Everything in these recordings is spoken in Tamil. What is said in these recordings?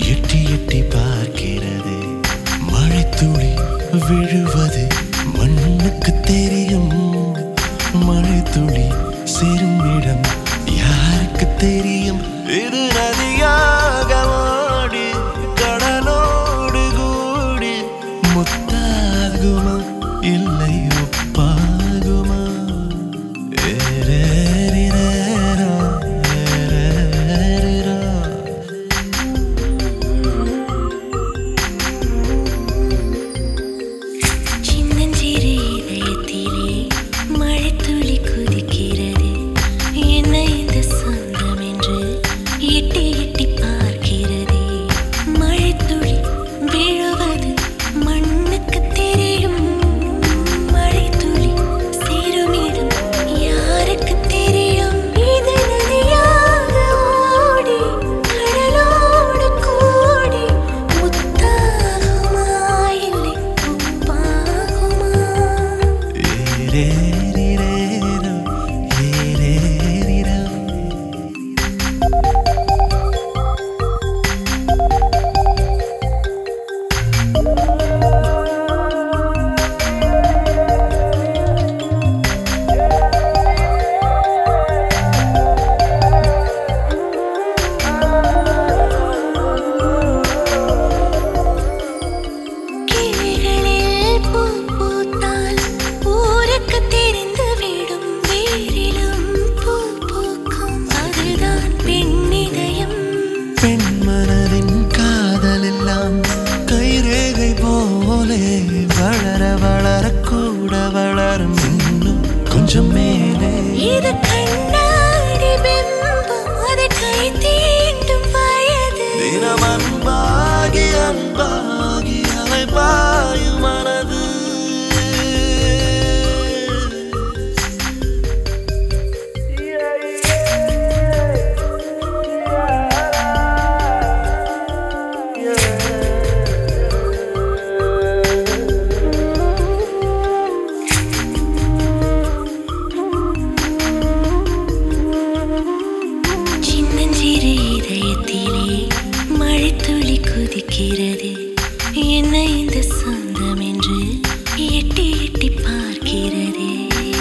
எட்டி எட்டி பார்க்கிறது. மழை துளி விழுவது மண்ணுக்கு தெரியும். மழை துளி சேரும் இடம் யாருக்கு தெரியும்? இது நதியாக ஓடி கடலோடு கூடி முத்தாகுமா இல்லை ஒப்பாகுமா? ஏரேரிரேரா, ஏரேரிரா. சின்னஞ்சிறு இதயத்திலே மழைத்துளி குதிக்கிறது. என்ன இந்த சொந்தம் என்று எட்டி எட்டி பார்க்கிறதே. மழைத்துளி விழுவது மண்ணுக்கு தெரியும். மழைத்துளி சேருமிடம் யாருக்கு தெரியும்? இது நதியாக ஓடி கடலோடு கூடி முத்தாகுமா இல்லை உப்பாகுமா? ஏரேரிரேரா, ஏரேரிரா. கிளைகளில் பூ பூத்தால் ஊருக்கு தெரிந்துவிடும். வேரிலும் பூ பூக்கும், அதுதான் பெண்ணிதயம். பெண் மனதின் காதல் எல்லாம் கைரேகை போலே வளர வளர கூட வளரும் இன்னும் கொஞ்சம் மேலே. இது கண்ணாடி பிம்பம், அது கை தீண்டும் வயது. தினம் அன்பாகி அன்பாகி அலை பாயும் மனது. சின்னஞ்சிறு இதயத்திலே மழைத்துளி குதிக்கிறது. என்ன இந்த சொந்தம் என்று எட்டி எட்டி பார்க்கிறதே.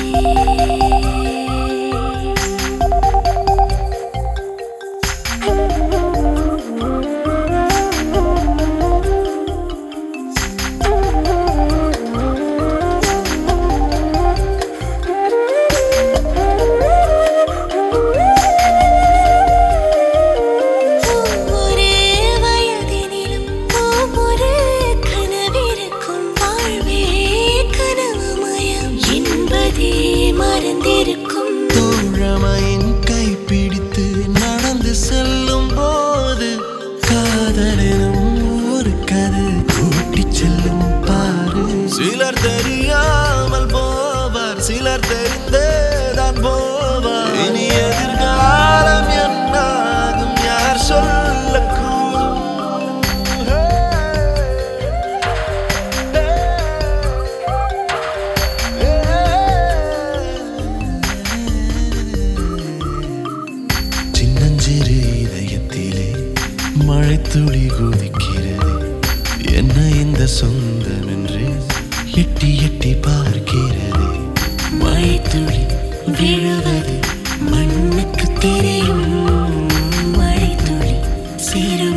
ஒவ்வொரு வயதினிலும் ஒவ்வொரு கனவிருக்கும். வாழ்வே கனவுமயம் என்பதே மறந்திருக்கும். தோழமையின் கைப்பிடித்து நடந்து செல்லும் போது காதலெனும் ஒரு கதை கூட்டிச் செல்லும் பாரு. சிலர் தெரியாமல் போவார், சிலர் தெரிந்தேதான் போவார். இனி எதிர்காலம் என்னாகும் யார் சொல்லக்கூடும்? சின்னஞ்சிறு இதயத்திலே மழைத்துளி குதிக்கிறது. என்ன இந்த சொந்தம் என்று எட்டி எட்டி பார்க்கிறது. மழைத்துளி விழுவது மண்ணுக்கு தெரியும். மழைத்துளி சேரும்